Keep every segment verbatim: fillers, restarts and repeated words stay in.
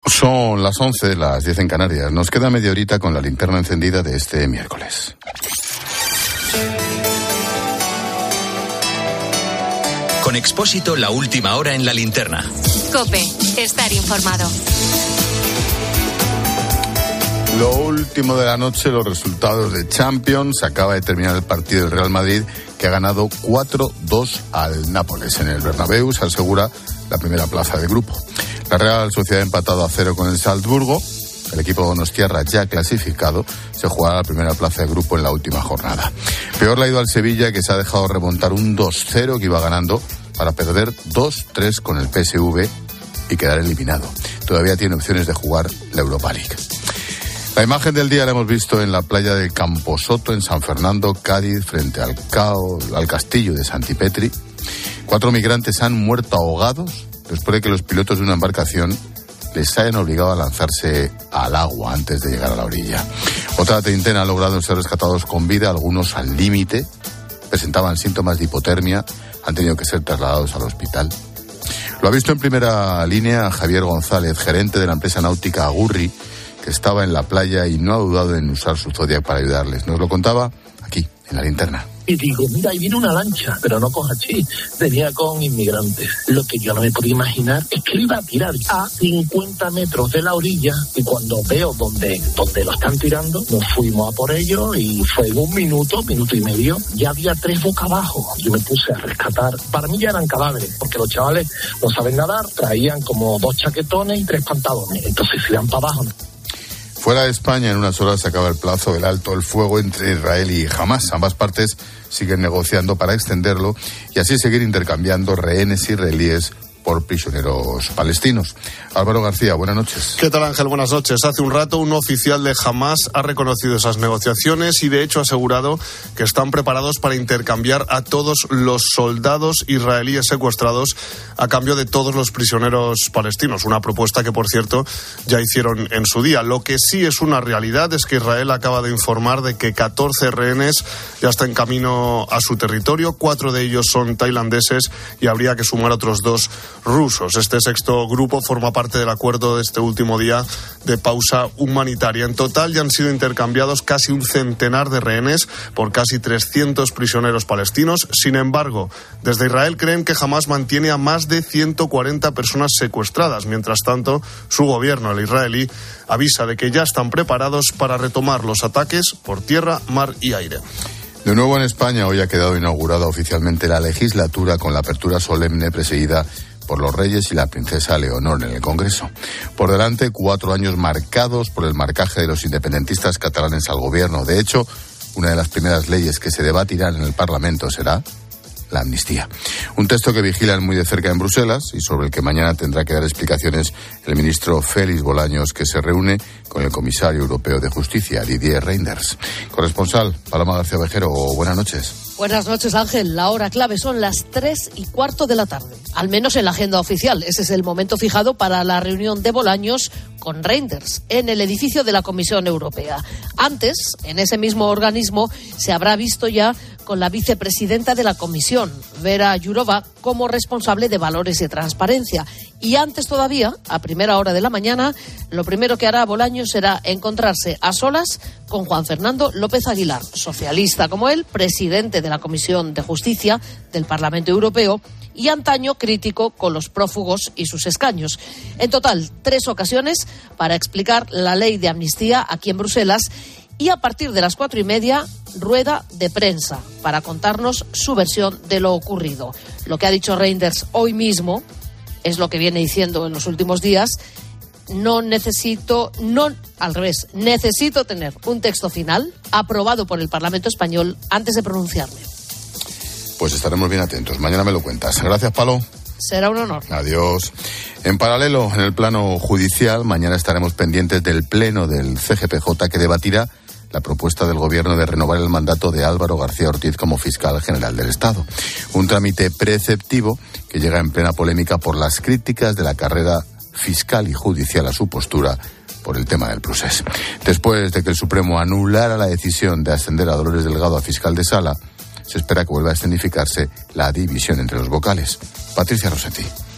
Son las once, las diez en Canarias. Nos queda media horita con la linterna encendida de este miércoles. Con Expósito, la última hora en la linterna. COPE, estar informado. Lo último de la noche, los resultados de Champions. Acaba de terminar el partido del Real Madrid, que ha ganado cuatro dos al Nápoles. En el Bernabéu se asegura la primera plaza del grupo. La Real Sociedad ha empatado a cero con el Salzburgo. El equipo donostiarra, ya clasificado, se jugará la primera plaza de grupo en la última jornada. Peor le ha ido al Sevilla, que se ha dejado remontar un dos cero que iba ganando para perder dos tres con el P S V y quedar eliminado. Todavía tiene opciones de jugar la Europa League. La imagen del día la hemos visto en la playa de Camposoto, en San Fernando, Cádiz, frente al, cao, al castillo de Santipetri. Cuatro migrantes han muerto ahogados después de que los pilotos de una embarcación les hayan obligado a lanzarse al agua antes de llegar a la orilla. Otra treintena ha logrado ser rescatados con vida, algunos al límite, presentaban síntomas de hipotermia, han tenido que ser trasladados al hospital. Lo ha visto en primera línea Javier González, gerente de la empresa náutica Agurri, que estaba en la playa y no ha dudado en usar su Zodiac para ayudarles. Nos lo contaba aquí, en la linterna. Y digo, mira, ahí viene una lancha, pero no con hachís, venía con inmigrantes. Lo que yo no me podía imaginar es que iba a tirar a cincuenta metros de la orilla, y cuando veo donde, donde lo están tirando, nos fuimos a por ellos y fue en un minuto, minuto y medio, ya había tres boca abajo. Yo me puse a rescatar. Para mí ya eran cadáveres, porque los chavales no saben nadar, traían como dos chaquetones y tres pantalones, entonces se iban para abajo. Fuera de España, en unas horas se acaba el plazo del alto el fuego entre Israel y Hamás. Ambas partes siguen negociando para extenderlo y así seguir intercambiando rehenes israelíes por prisioneros palestinos. Álvaro García, buenas noches. ¿Qué tal, Ángel? Buenas noches. Hace un rato un oficial de Hamás ha reconocido esas negociaciones y de hecho ha asegurado que están preparados para intercambiar a todos los soldados israelíes secuestrados a cambio de todos los prisioneros palestinos. Una propuesta que, por cierto, ya hicieron en su día. Lo que sí es una realidad es que Israel acaba de informar de que catorce rehenes ya están en camino a su territorio. Cuatro de ellos son tailandeses y habría que sumar otros dos rusos. Este sexto grupo forma parte del acuerdo de este último día de pausa humanitaria. En total ya han sido intercambiados casi un centenar de rehenes por casi trescientos prisioneros palestinos. Sin embargo, desde Israel creen que Hamás mantiene a más de ciento cuarenta personas secuestradas. Mientras tanto, su gobierno, el israelí, avisa de que ya están preparados para retomar los ataques por tierra, mar y aire. De nuevo en España, hoy ha quedado inaugurada oficialmente la legislatura con la apertura solemne presidida por los reyes y la princesa Leonor en el Congreso. Por delante, cuatro años marcados por el marcaje de los independentistas catalanes al gobierno. De hecho, una de las primeras leyes que se debatirán en el Parlamento será la amnistía. Un texto que vigilan muy de cerca en Bruselas y sobre el que mañana tendrá que dar explicaciones el ministro Félix Bolaños, que se reúne con el comisario europeo de Justicia, Didier Reynders. Corresponsal, Paloma García Vejero, buenas noches. Buenas noches, Ángel. La hora clave son las tres y cuarto de la tarde. Al menos en la agenda oficial. Ese es el momento fijado para la reunión de Bolaños con Reynders en el edificio de la Comisión Europea. Antes, en ese mismo organismo, se habrá visto ya con la vicepresidenta de la Comisión, Vera Jourova, como responsable de valores y transparencia. Y antes todavía, a primera hora de la mañana, lo primero que hará Bolaños será encontrarse a solas con Juan Fernando López Aguilar, socialista como él, presidente de la Comisión de Justicia del Parlamento Europeo y antaño crítico con los prófugos y sus escaños. En total, tres ocasiones para explicar la ley de amnistía aquí en Bruselas y a partir de las cuatro y media, rueda de prensa para contarnos su versión de lo ocurrido. Lo que ha dicho Reynders hoy mismo es lo que viene diciendo en los últimos días. No necesito, no, al revés, necesito tener un texto final aprobado por el Parlamento español antes de pronunciarme. Pues estaremos bien atentos. Mañana me lo cuentas. Gracias, Palo. Será un honor. Adiós. En paralelo, en el plano judicial, mañana estaremos pendientes del pleno del C G P J que debatirá la propuesta del Gobierno de renovar el mandato de Álvaro García Ortiz como fiscal general del Estado. Un trámite preceptivo que llega en plena polémica por las críticas de la carrera fiscal y judicial a su postura por el tema del procés. Después de que el Supremo anulara la decisión de ascender a Dolores Delgado a fiscal de sala, se espera que vuelva a escenificarse la división entre los vocales. Patricia Rossetti.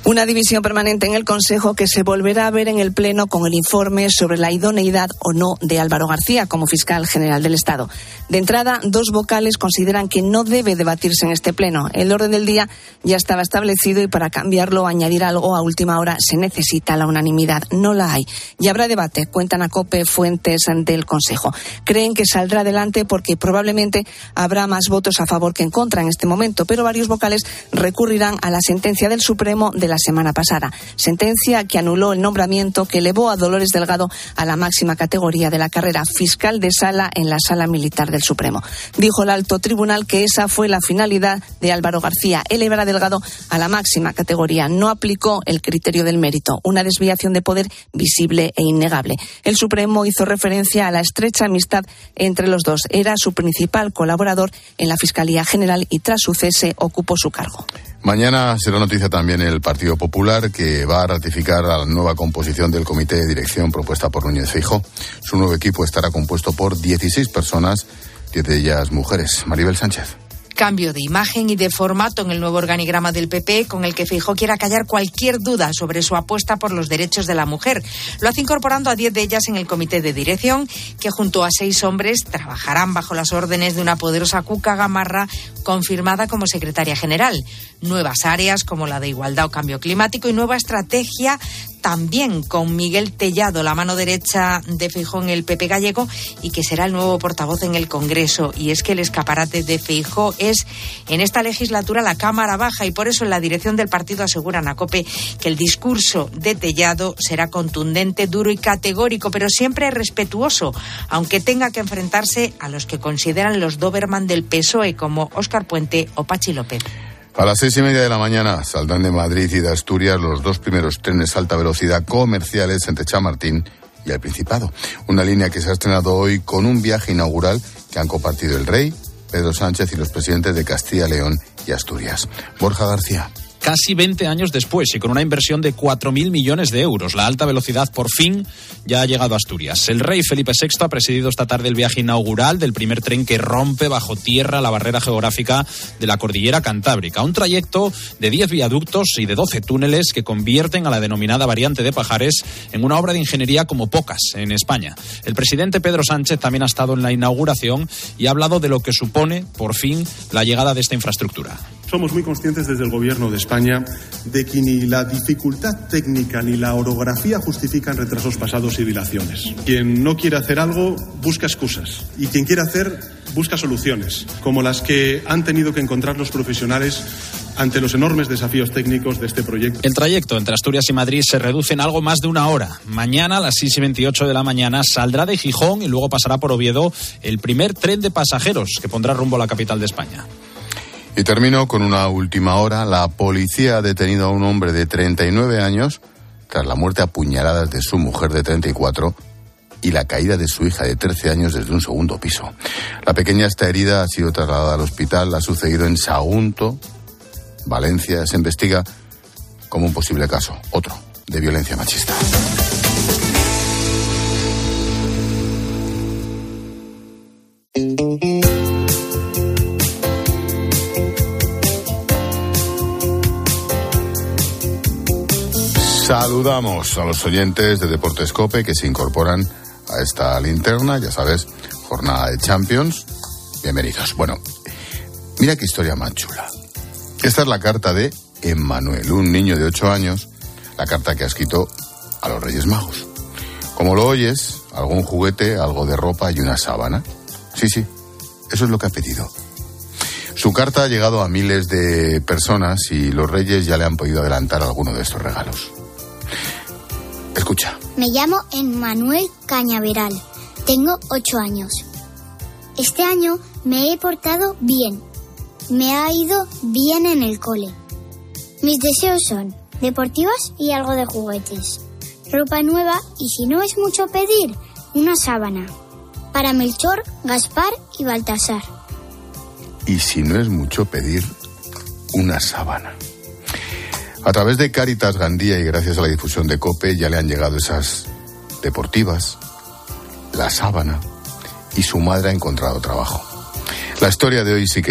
Una división permanente en el Consejo que se volverá a ver en el Pleno con el informe sobre la idoneidad o no de Álvaro García como fiscal general del Estado. De entrada, dos vocales consideran que no debe debatirse en este Pleno. El orden del día ya estaba establecido y para cambiarlo o añadir algo a última hora se necesita la unanimidad. No la hay. Y habrá debate, cuentan a COPE fuentes del Consejo. Creen que saldrá adelante porque probablemente habrá más votos a favor que en contra en este momento, pero varios vocales recurrirán a la sentencia del Supremo de la semana pasada. Sentencia que anuló el nombramiento que elevó a Dolores Delgado a la máxima categoría de la carrera, fiscal de sala en la Sala Militar del Supremo. Dijo el alto tribunal que esa fue la finalidad de Álvaro García, elevar a Delgado a la máxima categoría. No aplicó el criterio del mérito, una desviación de poder visible e innegable. El Supremo hizo referencia a la estrecha amistad entre los dos. Era su principal colaborador en la Fiscalía General y tras su cese ocupó su cargo. Mañana será noticia también el Partido Popular, que va a ratificar la nueva composición del comité de dirección propuesta por Núñez Feijóo. Su nuevo equipo estará compuesto por dieciséis personas, diez de ellas mujeres. Maribel Sánchez. Cambio de imagen y de formato en el nuevo organigrama del P P, con el que Feijóo quiere acallar cualquier duda sobre su apuesta por los derechos de la mujer. Lo hace incorporando a diez de ellas en el comité de dirección, que junto a seis hombres trabajarán bajo las órdenes de una poderosa Cuca Gamarra, confirmada como secretaria general. Nuevas áreas como la de igualdad o cambio climático y nueva estrategia también con Miguel Tellado, la mano derecha de Feijóo en el P P gallego y que será el nuevo portavoz en el Congreso. Y es que el escaparate de Feijóo es en esta legislatura la Cámara Baja y por eso en la dirección del partido aseguran a COPE que el discurso de Tellado será contundente, duro y categórico, pero siempre respetuoso, aunque tenga que enfrentarse a los que consideran los Doberman del P S O E como Óscar Puente o Pachi López. A las seis y media de la mañana saldrán de Madrid y de Asturias los dos primeros trenes alta velocidad comerciales entre Chamartín y el Principado. Una línea que se ha estrenado hoy con un viaje inaugural que han compartido el rey, Pedro Sánchez y los presidentes de Castilla, León y Asturias. Borja García. Casi veinte años después y con una inversión de cuatro mil millones de euros, la alta velocidad por fin ya ha llegado a Asturias. El rey Felipe sexto ha presidido esta tarde el viaje inaugural del primer tren que rompe bajo tierra la barrera geográfica de la cordillera Cantábrica. Un trayecto de diez viaductos y de doce túneles que convierten a la denominada variante de Pajares en una obra de ingeniería como pocas en España. El presidente Pedro Sánchez también ha estado en la inauguración y ha hablado de lo que supone, por fin, la llegada de esta infraestructura. Somos muy conscientes desde el Gobierno de España de que ni la dificultad técnica ni la orografía justifican retrasos pasados y dilaciones. Quien no quiere hacer algo busca excusas y quien quiere hacer busca soluciones, como las que han tenido que encontrar los profesionales ante los enormes desafíos técnicos de este proyecto. El trayecto entre Asturias y Madrid se reduce en algo más de una hora. Mañana a las seis y veintiocho de la mañana saldrá de Gijón y luego pasará por Oviedo el primer tren de pasajeros que pondrá rumbo a la capital de España. Y termino con una última hora. La policía ha detenido a un hombre de treinta y nueve años tras la muerte a puñaladas de su mujer de treinta y cuatro y la caída de su hija de trece años desde un segundo piso. La pequeña está herida, ha sido trasladada al hospital, ha sucedido en Sagunto, Valencia. Se investiga como un posible caso, otro, de violencia machista. Saludamos a los oyentes de Deportes COPE que se incorporan a esta linterna, ya sabes, jornada de Champions. Bienvenidos. Bueno, mira qué historia más chula. Esta es la carta de Emmanuel, un niño de ocho años, la carta que ha escrito a los Reyes Magos. Como lo oyes, algún juguete, algo de ropa y una sábana. Sí, sí, eso es lo que ha pedido. Su carta ha llegado a miles de personas y los Reyes ya le han podido adelantar alguno de estos regalos. Escucha. Me llamo Emmanuel Cañaveral. Tengo ocho años. Este año me he portado bien. Me ha ido bien en el cole. Mis deseos son deportivas y algo de juguetes. Ropa nueva y, si no es mucho pedir, una sábana. Para Melchor, Gaspar y Baltasar. Y si no es mucho pedir, una sábana. A través de Cáritas Gandía y gracias a la difusión de COPE ya le han llegado esas deportivas, la sábana y su madre ha encontrado trabajo. La historia de hoy sí que es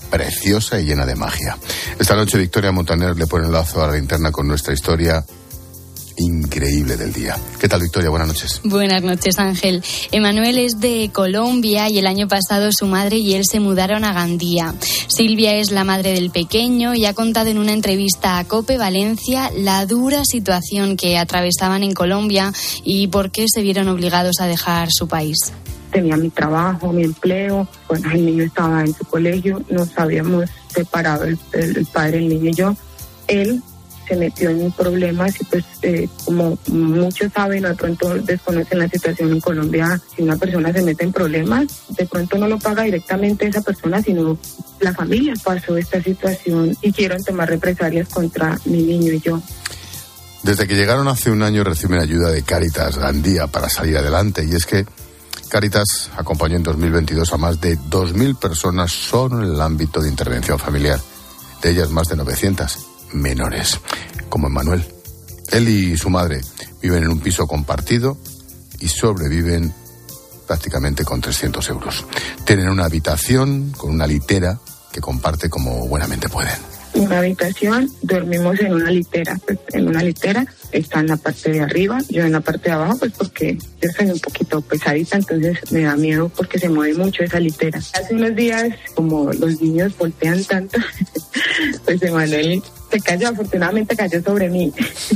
preciosa y llena de magia. Esta noche Victoria Montaner le pone el lazo a la linterna con nuestra historia increíble del día. ¿Qué tal, Victoria? Buenas noches. Buenas noches, Ángel. Emanuel es de Colombia y el año pasado su madre y él se mudaron a Gandía. Silvia es la madre del pequeño y ha contado en una entrevista a COPE Valencia la dura situación que atravesaban en Colombia y por qué se vieron obligados a dejar su país. Tenía mi trabajo, mi empleo, bueno, el niño estaba en su colegio, nos habíamos separado el, el, el padre, el niño y yo. Él se metió en problemas y pues eh, como muchos saben, de pronto desconocen la situación en Colombia. Si una persona se mete en problemas, de pronto no lo paga directamente esa persona, sino la familia pasó esta situación y quieren tomar represalias contra mi niño y yo. Desde que llegaron hace un año reciben ayuda de Cáritas Gandía para salir adelante, y es que Cáritas acompañó en dos mil veintidós a más de dos mil personas solo en el ámbito de intervención familiar, de ellas más de novecientas menores, como Emanuel. Él y su madre viven en un piso compartido y sobreviven prácticamente con trescientos euros. Tienen una habitación con una litera que comparte como buenamente pueden. Una habitación, dormimos en una litera, pues en una litera, está en la parte de arriba, yo en la parte de abajo, pues porque yo soy un poquito pesadita, entonces me da miedo porque se mueve mucho esa litera. Hace unos días, como los niños voltean tanto, pues Emanuel se cayó, afortunadamente cayó sobre mí.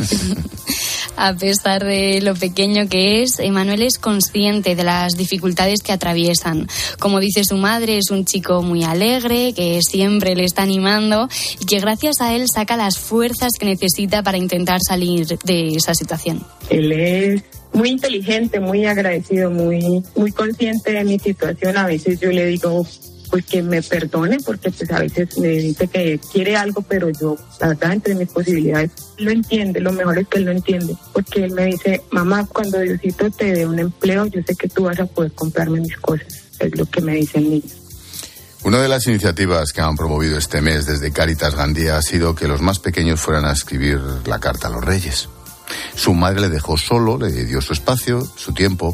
A pesar de lo pequeño que es, Emanuel es consciente de las dificultades que atraviesan. Como dice su madre, es un chico muy alegre, que siempre le está animando y que gracias a él saca las fuerzas que necesita para intentar salir de esa situación. Él es muy inteligente, muy agradecido, muy, muy consciente de mi situación. A veces yo le digo pues que me perdone, porque pues a veces me dice que quiere algo, pero yo, la verdad, entre mis posibilidades, lo entiende. Lo mejor es que él lo entiende, porque él me dice: mamá, cuando Diosito te dé un empleo, yo sé que tú vas a poder comprarme mis cosas. Es lo que me dice el niño. Una de las iniciativas que han promovido este mes desde Cáritas Gandía ha sido que los más pequeños fueran a escribir la carta a los Reyes. Su madre le dejó solo, le dio su espacio, su tiempo,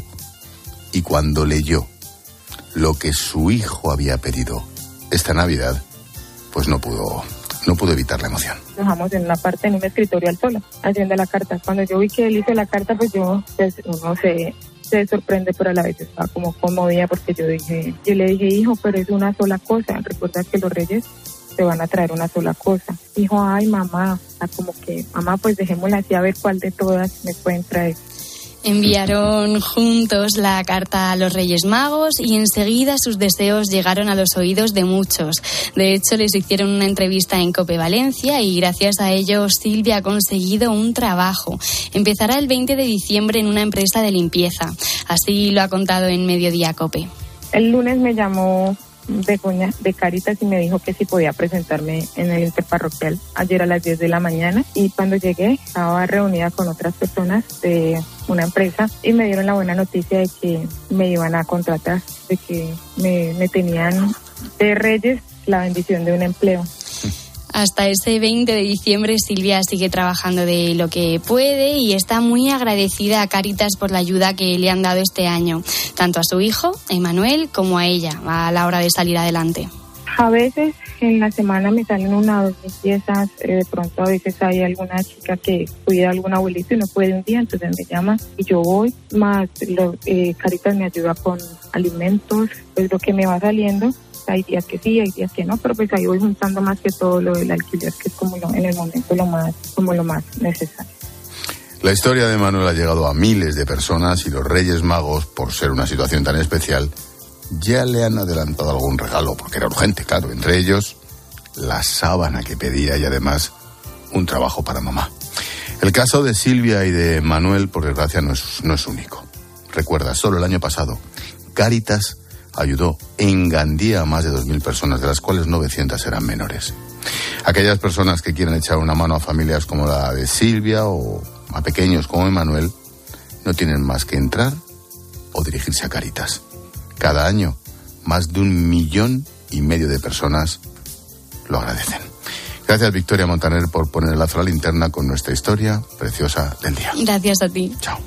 y cuando leyó lo que su hijo había pedido esta Navidad, pues no pudo, no pudo evitar la emoción. Dejamos en una parte, en un escritorio al solo, haciendo la carta. Cuando yo vi que él hizo la carta, pues yo, pues uno se, se sorprende, pero a la vez estaba como conmovida, porque yo dije, yo le dije: hijo, pero es una sola cosa. Recuerda que los Reyes te van a traer una sola cosa. Dijo: ay, mamá, como que, mamá, pues dejémosla así, a ver cuál de todas me pueden traer. Enviaron juntos la carta a los Reyes Magos y enseguida sus deseos llegaron a los oídos de muchos. De hecho, les hicieron una entrevista en COPE Valencia y gracias a ello Silvia ha conseguido un trabajo. Empezará el veinte de diciembre en una empresa de limpieza. Así lo ha contado en Mediodía COPE. El lunes me llamó Begoña de Cáritas y me dijo que si podía presentarme en el interparroquial ayer a las diez de la mañana, y cuando llegué estaba reunida con otras personas de una empresa y me dieron la buena noticia de que me iban a contratar, de que me, me tenían de Reyes la bendición de un empleo. Hasta ese veinte de diciembre Silvia sigue trabajando de lo que puede y está muy agradecida a Cáritas por la ayuda que le han dado este año, tanto a su hijo, Emanuel, como a ella, a la hora de salir adelante. A veces en la semana me salen una o dos limpiezas, eh, de pronto a veces hay alguna chica que cuida a algún abuelito y no puede un día, entonces me llama y yo voy, más lo, eh, Cáritas me ayuda con alimentos, pues lo que me va saliendo. Hay días que sí, hay días que no, pero pues ahí voy juntando más que todo lo del alquiler, que es como lo, en el momento lo más, como lo más necesario. La historia de Manuel ha llegado a miles de personas y los Reyes Magos, por ser una situación tan especial, ya le han adelantado algún regalo, porque era urgente, claro, entre ellos la sábana que pedía y además un trabajo para mamá. El caso de Silvia y de Manuel, por desgracia, no es, no es único. Recuerda, solo el año pasado, Cáritas ayudó en Gandía a más de dos mil personas, de las cuales novecientas eran menores. Aquellas personas que quieren echar una mano a familias como la de Silvia o a pequeños como Emanuel no tienen más que entrar o dirigirse a Cáritas. Cada año, más de un millón y medio de personas lo agradecen. Gracias, Victoria Montaner, por poner el lazo a la linterna con nuestra historia preciosa del día. Gracias a ti. Chao.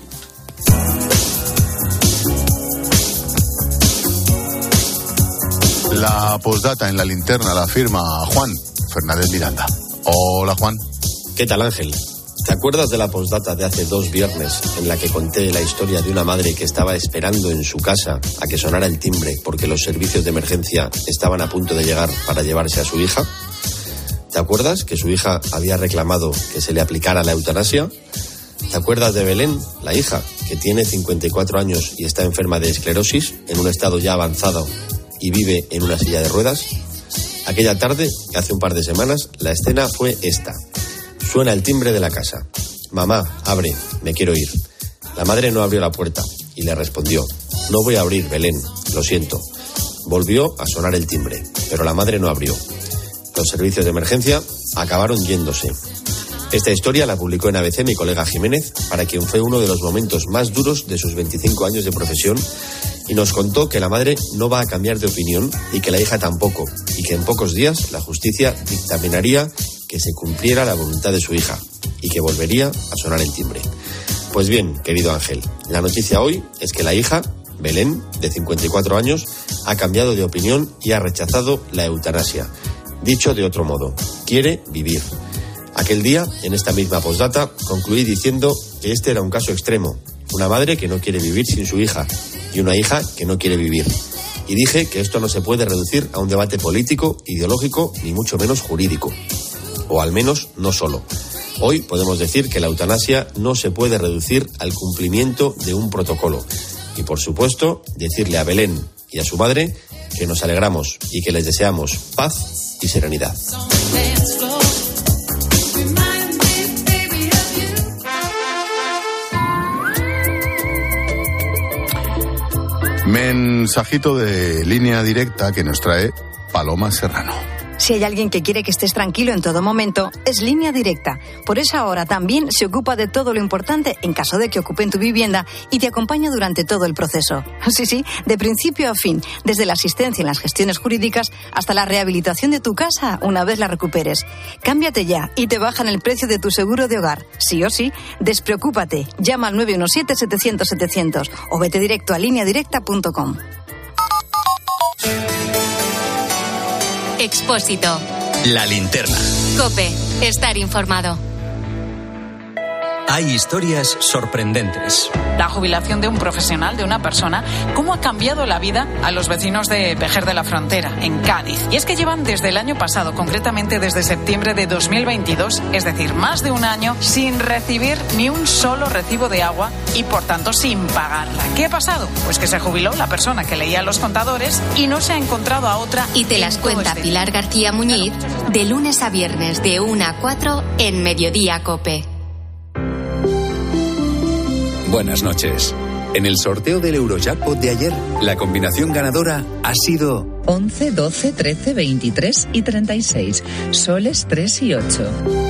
La postdata en la linterna la firma Juan Fernández Miranda. Hola, Juan. ¿Qué tal, Ángel? ¿Te acuerdas de la postdata de hace dos viernes en la que conté la historia de una madre que estaba esperando en su casa a que sonara el timbre porque los servicios de emergencia estaban a punto de llegar para llevarse a su hija? ¿Te acuerdas que su hija había reclamado que se le aplicara la eutanasia? ¿Te acuerdas de Belén, la hija, que tiene cincuenta y cuatro años y está enferma de esclerosis, en un estado ya avanzado y vive en una silla de ruedas? Aquella tarde, hace un par de semanas, la escena fue esta. Suena el timbre de la casa. Mamá, abre, me quiero ir. La madre no abrió la puerta y le respondió: no voy a abrir, Belén, lo siento. Volvió a sonar el timbre, pero la madre no abrió. Los servicios de emergencia acabaron yéndose. Esta historia la publicó en A B C mi colega Jiménez, para quien fue uno de los momentos más duros de sus veinticinco años de profesión, y nos contó que la madre no va a cambiar de opinión y que la hija tampoco, y que en pocos días la justicia dictaminaría que se cumpliera la voluntad de su hija y que volvería a sonar el timbre. Pues bien, querido Ángel, la noticia hoy es que la hija, Belén, de cincuenta y cuatro años, ha cambiado de opinión y ha rechazado la eutanasia. Dicho de otro modo, quiere vivir. Aquel día, en esta misma postdata, concluí diciendo que este era un caso extremo, una madre que no quiere vivir sin su hija y una hija que no quiere vivir. Y dije que esto no se puede reducir a un debate político, ideológico, ni mucho menos jurídico. O al menos no solo. Hoy podemos decir que la eutanasia no se puede reducir al cumplimiento de un protocolo. Y por supuesto, decirle a Belén y a su madre que nos alegramos y que les deseamos paz y serenidad. Mensajito de línea directa que nos trae Paloma Serrano. Si hay alguien que quiere que estés tranquilo en todo momento, es Línea Directa. Por esa hora también se ocupa de todo lo importante en caso de que ocupen tu vivienda y te acompaña durante todo el proceso. Sí, sí, de principio a fin, desde la asistencia en las gestiones jurídicas hasta la rehabilitación de tu casa una vez la recuperes. Cámbiate ya y te bajan el precio de tu seguro de hogar. Sí o sí, despreocúpate. Llama al nueve uno siete, setecientos, setecientos o vete directo a línea directa punto com. Expósito. La linterna. COPE. Estar informado. Hay historias sorprendentes. La jubilación de un profesional, de una persona, cómo ha cambiado la vida a los vecinos de Vejer de la Frontera, en Cádiz. Y es que llevan desde el año pasado, concretamente desde septiembre de dos mil veintidós, es decir, más de un año, sin recibir ni un solo recibo de agua y, por tanto, sin pagarla. ¿Qué ha pasado? Pues que se jubiló la persona que leía los contadores y no se ha encontrado a otra. Y te las cuenta este Pilar García Muñiz, de lunes a viernes, de una a cuatro, en Mediodía COPE. Buenas noches. En el sorteo del Eurojackpot de ayer, la combinación ganadora ha sido once, doce, trece, veintitrés y treinta y seis. Soles tres y ocho.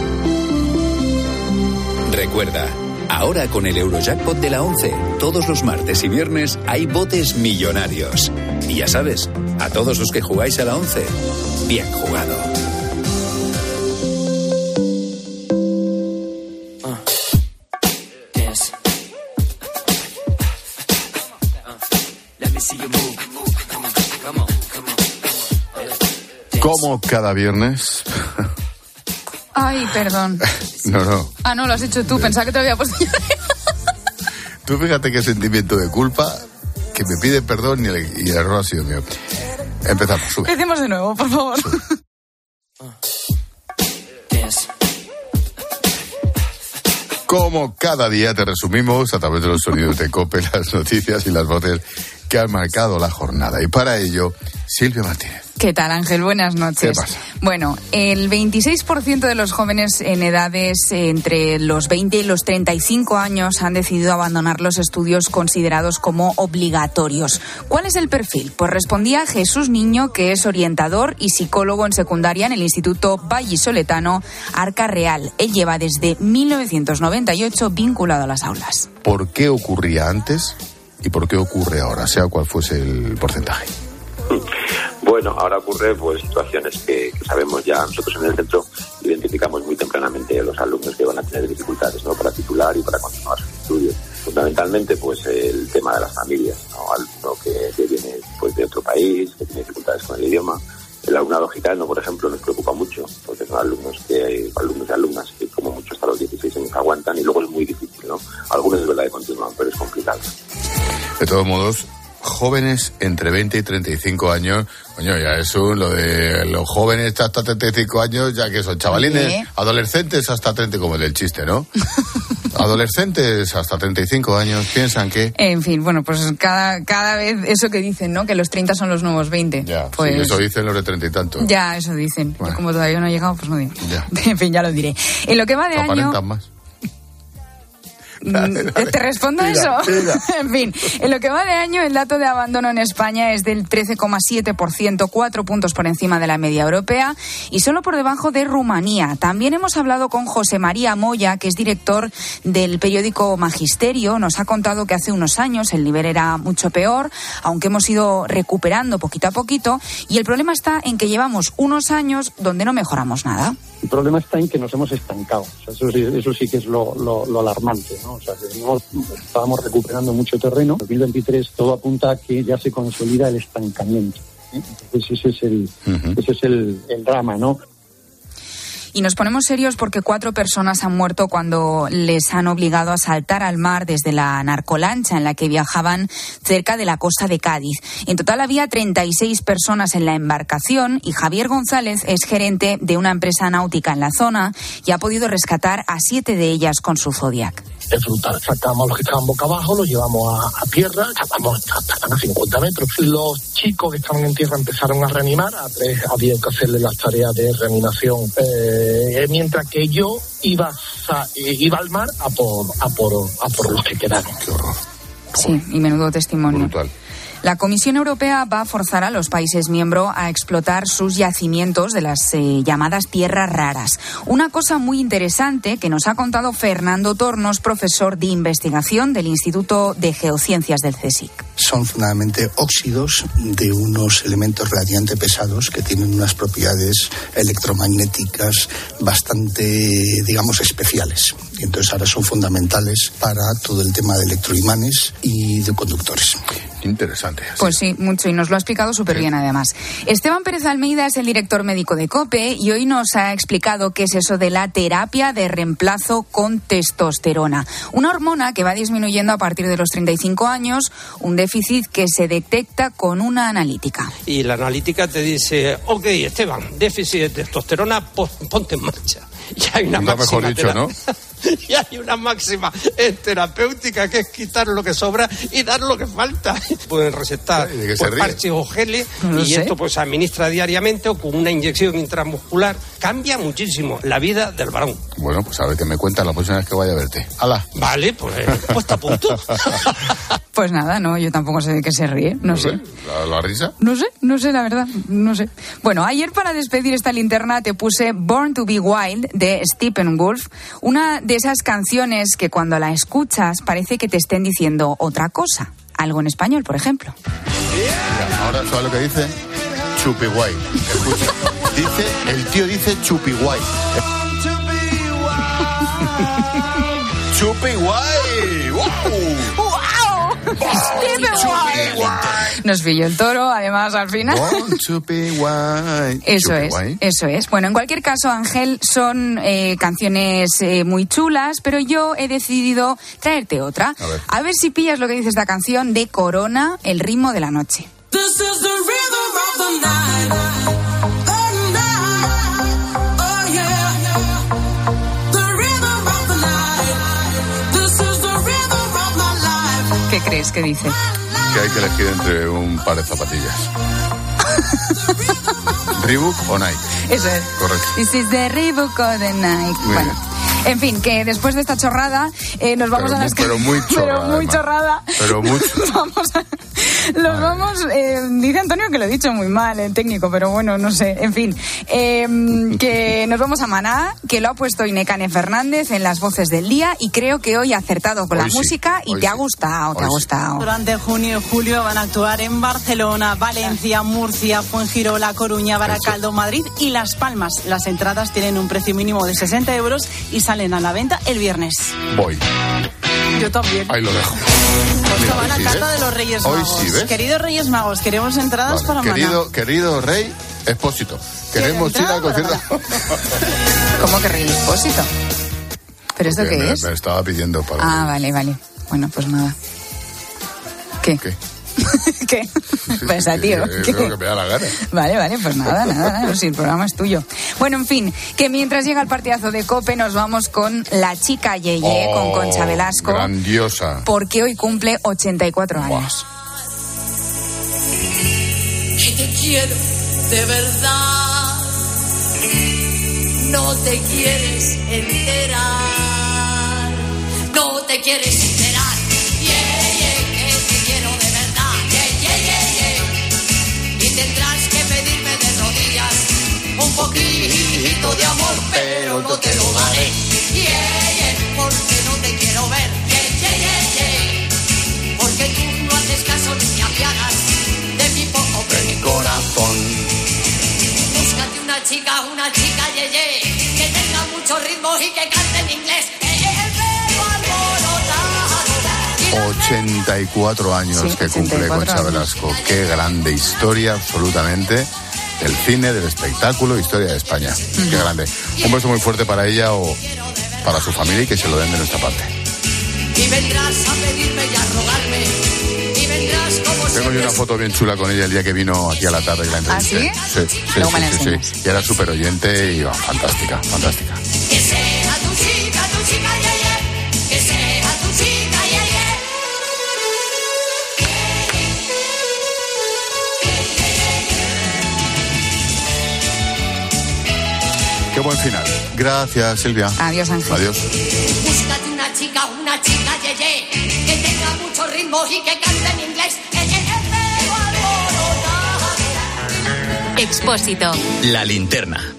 Recuerda, ahora con el Eurojackpot de la once, todos los martes y viernes hay botes millonarios. Y ya sabes, a todos los que jugáis a la once, bien jugado. Como cada viernes. Ay, perdón. No, no. Ah, no, lo has hecho tú. Pensaba que te había puesto yo. Tú fíjate qué sentimiento de culpa, que me pide perdón y el, y el error ha sido mío. Empezamos, sube. Empecemos de nuevo, por favor. Como cada día te resumimos a través de los sonidos de COPE las noticias y las voces que han marcado la jornada. Y para ello, Silvia Martínez. ¿Qué tal, Ángel? Buenas noches. ¿Qué pasa? Bueno, el veintiséis por ciento de los jóvenes en edades entre los veinte y los treinta y cinco años han decidido abandonar los estudios considerados como obligatorios. ¿Cuál es el perfil? Pues respondía Jesús Niño, que es orientador y psicólogo en secundaria en el Instituto Vallisoletano Arca Real. Él lleva desde mil novecientos noventa y ocho vinculado a las aulas. ¿Por qué ocurría antes y por qué ocurre ahora, sea cual fuese el porcentaje? Bueno, ahora ocurre pues situaciones que, que sabemos ya. Nosotros en el centro identificamos muy tempranamente a los alumnos que van a tener dificultades, ¿no?, para titular y para continuar sus estudios. fundamentalmente pues el tema de las familias, ¿no? Alumno que, que viene pues de otro país, que tiene dificultades con el idioma. El alumnado gitano, por ejemplo, nos preocupa mucho, porque son alumnos que alumnos y alumnas que como mucho hasta los dieciséis años aguantan, y luego es muy difícil, ¿no? Algunos es verdad que continúan, pero es complicado. De todos modos, jóvenes entre veinte y treinta y cinco años, coño, ya es un, lo de los jóvenes hasta treinta y cinco años, ya que son chavalines, ¿sí? Adolescentes hasta treinta, como el del chiste, ¿no? Adolescentes hasta treinta y cinco años piensan que... En fin, bueno, pues cada, cada vez eso que dicen, ¿no? Que los treinta son los nuevos veinte. Ya, pues... sí, eso dicen los de treinta y tantos. Ya, eso dicen. Bueno. Yo como todavía no he llegado, pues no digo. Ya. En fin, ya lo diré. En lo que va de año... Aparentan más. Dale, dale. ¿Te respondo Tira, eso? tira. En fin, en lo que va de año, el dato de abandono en España es del trece coma siete por ciento, cuatro puntos por encima de la media europea y solo por debajo de Rumanía. También hemos hablado con José María Moya, que es director del periódico Magisterio. Nos ha contado que hace unos años el nivel era mucho peor, aunque hemos ido recuperando poquito a poquito. Y el problema está en que llevamos unos años donde no mejoramos nada. El problema está en que nos hemos estancado. O sea, eso, sí, eso sí que es lo, lo, lo alarmante, ¿no? O sea, que no, estábamos recuperando mucho terreno. En dos mil veintitrés todo apunta a que ya se consolida el estancamiento, ¿eh? Entonces ese es el, uh-huh. ese es el, el drama, ¿no? Y nos ponemos serios porque cuatro personas han muerto cuando les han obligado a saltar al mar desde la narcolancha en la que viajaban cerca de la costa de Cádiz. En total había treinta y seis personas en la embarcación y Javier González es gerente de una empresa náutica en la zona y ha podido rescatar a siete de ellas con su Zodiac. Es brutal. Sacamos a los que estaban boca abajo, los llevamos a, a tierra, estábamos a cincuenta metros. Los chicos que estaban en tierra empezaron a reanimar, a tres había que hacerle las tareas de reanimación, eh, mientras que yo iba, a, iba al mar a por, a, por, a por los que quedaron. Qué horror. Sí, y menudo testimonio. Brutal. La Comisión Europea va a forzar a los países miembros a explotar sus yacimientos de las eh, llamadas tierras raras. Una cosa muy interesante que nos ha contado Fernando Tornos, profesor de investigación del Instituto de Geociencias del CSIC. Son fundamentalmente óxidos de unos elementos relativamente pesados que tienen unas propiedades electromagnéticas bastante, digamos, especiales. Y entonces ahora son fundamentales para todo el tema de electroimanes y de conductores. Interesante. Así. Pues sí, mucho, y nos lo ha explicado súper bien además. Esteban Pérez Almeida es el director médico de COPE y hoy nos ha explicado qué es eso de la terapia de reemplazo con testosterona. Una hormona que va disminuyendo a partir de los treinta y cinco años, un déficit que se detecta con una analítica. Y la analítica te dice, ok, Esteban, déficit de testosterona, ponte en marcha. Y hay una Nunca máxima mejor dicho, ¿no? Y hay una máxima en terapéutica que es quitar lo que sobra y dar lo que falta. Pueden recetar pues, parches o geles no y sé. Esto pues se administra diariamente o con una inyección intramuscular. Cambia muchísimo la vida del varón. Bueno, pues a ver qué me cuentas la próxima vez que vaya a verte. ¡Hala! Vale, pues puesta a punto. Pues nada, no, yo tampoco sé de qué se ríe, no, no sé. sé. ¿La, ¿La risa? No sé, no sé la verdad, no sé. Bueno, ayer para despedir esta linterna te puse Born to be Wild de Steppenwolf, una de esas canciones que cuando la escuchas parece que te estén diciendo otra cosa, algo en español, por ejemplo. Mira, ahora sabes lo que dice Chupi guay. Escucha, dice, el tío dice Chupi guay. Chupi guay. ¡Wow! Nos pilló el toro, además, al final. Eso es, eso es. Bueno, en cualquier caso, Ángel, son eh, canciones eh, muy chulas, pero yo he decidido traerte otra. A ver. A ver si pillas lo que dice esta canción de Corona, El ritmo de la noche. This is the rhythm of the night. ¿Qué crees que dice? Que hay que elegir entre un par de zapatillas. ¿Reebok o Nike? Eso es. Correcto. This is the Reebok or the Nike. Muy bueno. bien. En fin, que después de esta chorrada eh, nos vamos pero, a las... Pero muy chorrada. Pero muy además. chorrada. Pero mucho. Vamos a... Los vamos, eh, dice Antonio que lo he dicho muy mal, el técnico, pero bueno, no sé, en fin. Eh, que nos vamos a Maná, que lo ha puesto Inekane Fernández en las voces del día y creo que hoy ha acertado con Hoy la sí, música y hoy te sí. ha gustado, te Hoy ha sí. gustado. Durante junio y julio van a actuar en Barcelona, Valencia, Murcia, Fuengirola, Coruña, Baracaldo, Madrid y Las Palmas. Las entradas tienen un precio mínimo de sesenta euros y salen a la venta el viernes. Voy. Yo también. Ahí lo dejo. Pues toma la sí, carta ¿ves? de los Reyes Hoy Magos. sí, ¿ves? Queridos Reyes Magos, queremos entradas Vale, para querido, mañana. querido Rey Expósito, queremos ir al concierto. ¿Cómo que Rey Expósito? ¿Pero esto Porque qué me, es? me estaba pidiendo para... Ah, vale, vale. Bueno, pues nada. ¿Qué? ¿Qué? ¿Qué? Pensativo. Yo ¿Qué? creo que me da la gana. Vale, vale, pues nada, nada, nada. Si el programa es tuyo. Bueno, en fin, que mientras llega el partidazo de COPE nos vamos con La Chica Yeye, Oh, con Concha Velasco. Grandiosa. Porque hoy cumple ochenta y cuatro años. Que te quiero de verdad, no te quieres enterar, no te quieres enterar. Yeah, yeah, que te quiero de verdad. Yeah, yeah, yeah, yeah. Y tendrás que pedirme de rodillas un poquito de amor, pero no te lo daré. Yeah, yeah, porque no te quiero ver. Yeah, yeah, yeah, yeah. Porque tú no haces caso ni te apiadas de mi poco de mi corazón. Búscate una chica, una chica yeye, que tenga mucho ritmo y que cante en inglés. El pelo alborotado. ochenta y cuatro años Sí, que cumple ochenta y cuatro Concha años. Velasco. Qué grande historia, absolutamente. Del cine, del espectáculo, historia de España. Qué grande. Un beso muy fuerte para ella o para su familia y que se lo den de nuestra parte. Y vendrás a pedirme y a rogarme. Y vendrás como Tengo yo siempre. una foto bien chula con ella el día que vino aquí a la tarde y la entrevisté. ¿Ah, sí? Sí, sí, Luego me la sí, sí, enseñas. sí. Y era súper oyente y oh, fantástica, fantástica. Que sea tu chica, tu chica yeye. Que sea tu chica yeye. Qué buen final. Gracias, Silvia. Adiós, Ángel. Adiós. Búscate una chica, una chica yeye, que tenga mucho ritmo y que cante en inglés. El pelo alborotado. Expósito. La linterna.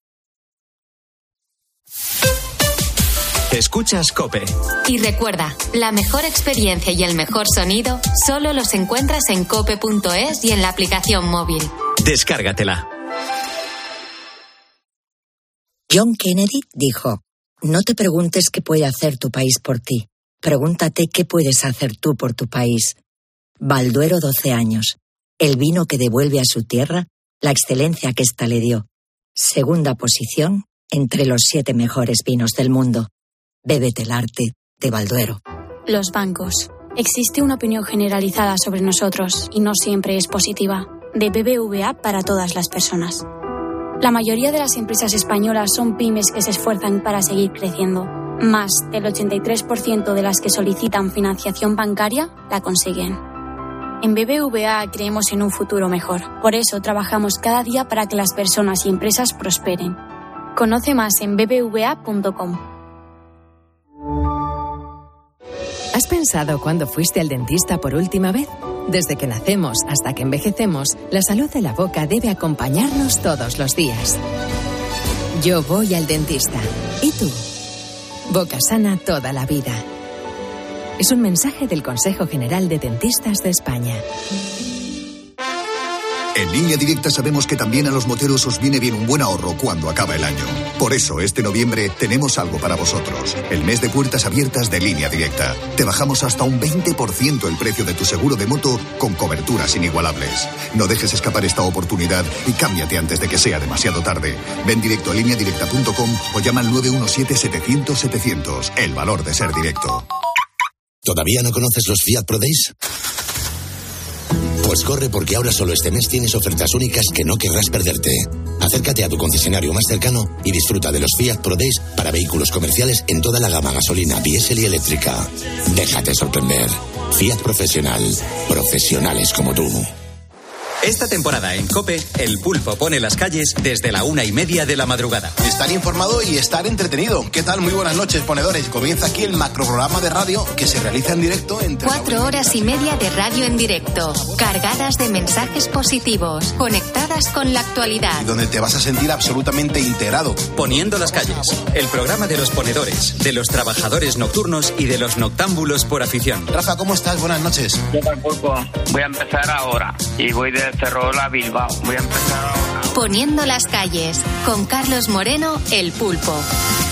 Escuchas COPE. Y recuerda, la mejor experiencia y el mejor sonido solo los encuentras en cope punto es y en la aplicación móvil. Descárgatela. John Kennedy dijo, no te preguntes qué puede hacer tu país por ti, pregúntate qué puedes hacer tú por tu país. Balduero doce años, el vino que devuelve a su tierra la excelencia que ésta le dio. Segunda posición entre los siete mejores vinos del mundo. Bébete el arte de Balduero. Los bancos. Existe una opinión generalizada sobre nosotros y no siempre es positiva. De B B V A para todas las personas. La mayoría de las empresas españolas son pymes que se esfuerzan para seguir creciendo. Más del ochenta y tres por ciento de las que solicitan financiación bancaria la consiguen. En B B V A creemos en un futuro mejor. Por eso trabajamos cada día para que las personas y empresas prosperen. Conoce más en b b v a punto com. ¿Has pensado cuándo fuiste al dentista por última vez? Desde que nacemos hasta que envejecemos, la salud de la boca debe acompañarnos todos los días. Yo voy al dentista. ¿Y tú? Boca sana toda la vida. Es un mensaje del Consejo General de Dentistas de España. En Línea Directa sabemos que también a los moteros os viene bien un buen ahorro cuando acaba el año. Por eso, este noviembre tenemos algo para vosotros. El mes de puertas abiertas de Línea Directa. Te bajamos hasta un veinte por ciento el precio de tu seguro de moto con coberturas inigualables. No dejes escapar esta oportunidad y cámbiate antes de que sea demasiado tarde. Ven directo a línea directa punto com o llama al nueve uno siete, setecientos, setecientos. El valor de ser directo. ¿Todavía no conoces los Fiat Pro Days? Pues corre, porque ahora solo este mes tienes ofertas únicas que no querrás perderte. Acércate a tu concesionario más cercano y disfruta de los Fiat Pro Days para vehículos comerciales en toda la gama gasolina, diésel y eléctrica. Déjate sorprender. Fiat Profesional. Profesionales como tú. Esta temporada en COPE, el Pulpo pone las calles desde la una y media de la madrugada. Estar informado y estar entretenido. ¿Qué tal? Muy buenas noches, ponedores. Comienza aquí el macroprograma de radio que se realiza en directo entre... Cuatro horas y media de radio en directo, cargadas de mensajes positivos, conectadas con la actualidad. Donde te vas a sentir absolutamente integrado. Poniendo las calles, el programa de los ponedores, de los trabajadores nocturnos y de los noctámbulos por afición. Rafa, ¿cómo estás? Buenas noches. ¿Qué tal, Pulpo? Voy a empezar ahora y voy de Ferrol a Bilbao. Voy a empezar ahora. Poniendo las calles, con Carlos Moreno, el Pulpo.